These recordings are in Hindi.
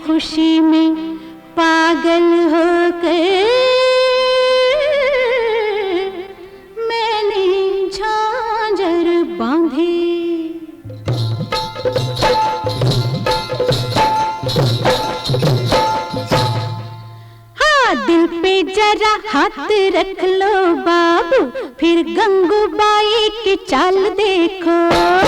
खुशी में पागल होकर मैंने झांझर बांधी। हाँ, दिल पे जरा हाथ रख लो बाबू, फिर गंगूबाई की चाल देखो।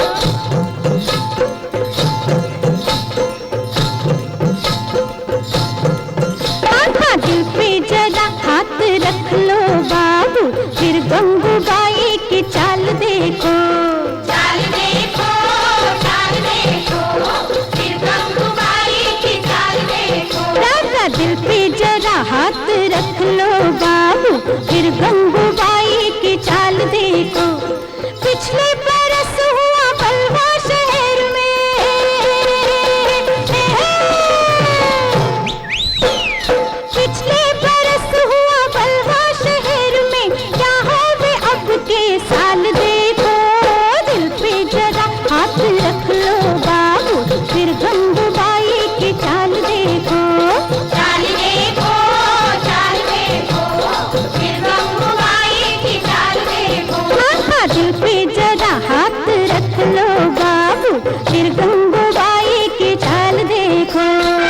दिल पे जरा हाथ रख लो बाबू, फिर गंगूबाई की चाल देखो। चाल देखो, चाल देखो, फिर गंगूबाई की चाल देखो। राजा दिल पे जरा हाथ रख लो बाबू, फिर गंगूबाई की चाल देखो। पिछले बरस हुआ बलवा शहर में, पिछले बरस हुआ बलवा शहर में, क्या होवे अब के साल देखो। दिल पे जरा हाथ रख लो बाबू, फिर गंगूबाई की चाल देखो। चाल देखो, चाल देखो, फिर गंगूबाई की चाल देखो। हाँ, दिल पे जरा हाथ रख लो बाबू, फिर गंगूबाई की चाल देखो।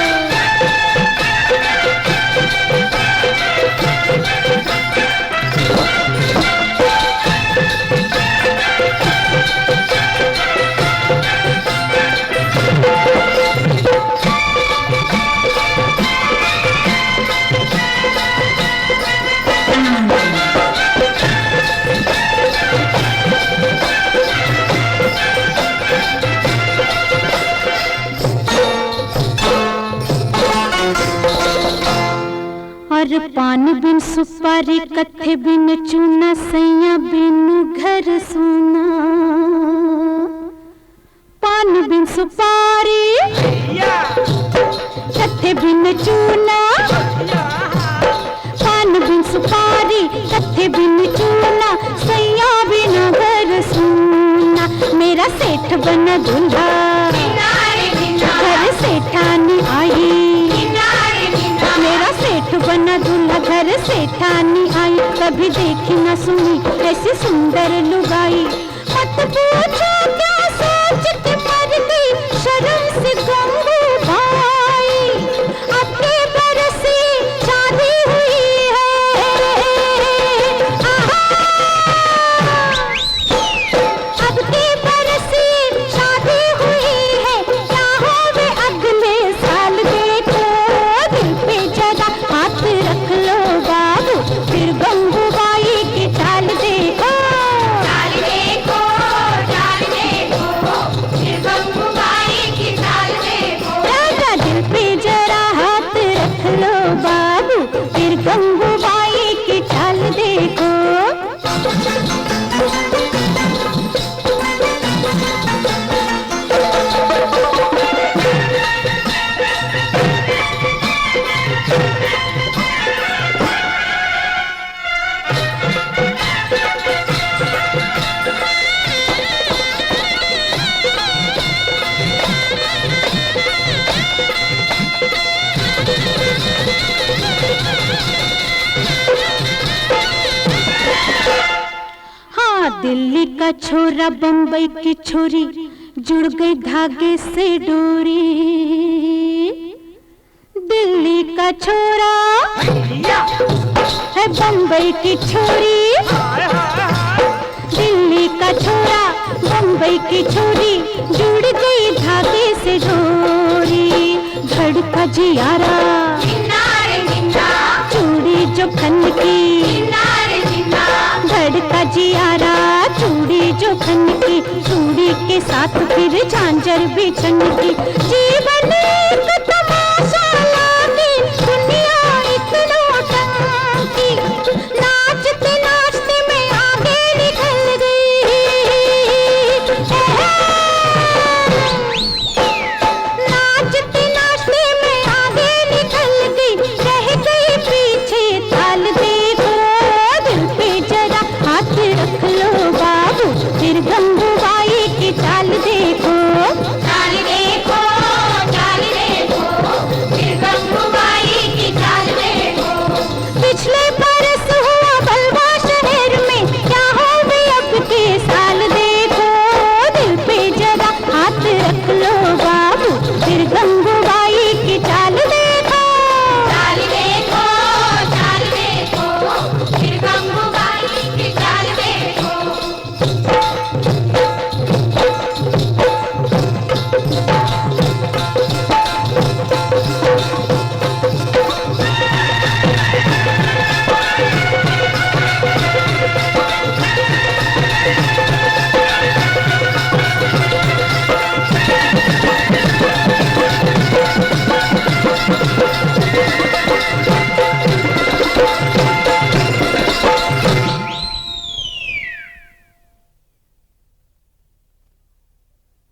और पान बिन सुपारी कत्थे बिन चूना, सैया बिन घर सुना। पान बिन सुपारी कत्थे बिन चूना, पान बिन सुपारी कत्थे बिन चूना, सैया बिन घर सुना। मेरा सेठ बना दूल्हा, घर सेठानी आई। मेरा सेठ बना दूल्हा, घर सेठानी आई। कभी देखी न सुनी ऐसी सुंदर लुगाई। मत पूछो क्या सोच के मर गई शर्म से गंगूबाई। अब के बरसी शादी हुई है, अब के बरसी शादी हुई है, क्या होवे अगले साल देखो। दिल पे जरा हाथ रख लो बाबू, फिर गंगूबाई की चाल देखो। चाल देखो, चाल देखो, फिर गंगूबाई की चाल देखो। राजा दिल पे जरा हाथ रख लो बाबू, फिर गंगूबाई की चाल देखो। हाँ, दिल्ली का छोरा बम्बई की छोरी, जुड़ गई धागे से डोरी। दिल्ली का छोरा है बम्बई की छोरी, दिल्ली का छोरा बम्बई की छोरी, जुड़ गई धागे से डोरी। धड़का जियारा चूड़ी जो खन की, धड़का जियारा चूड़ी जो खन की, चूड़ी के साथ फिर झांझर भी छन की। जीवन एक तमाशा लागे, दुनिया एक नौटंकी, नाचते नाचते मैं आगे निकल गई। नाचते नाचते मैं आगे निकल गई, रह गई पीछे ताल देखो। दिल पे जरा हाथ रख लो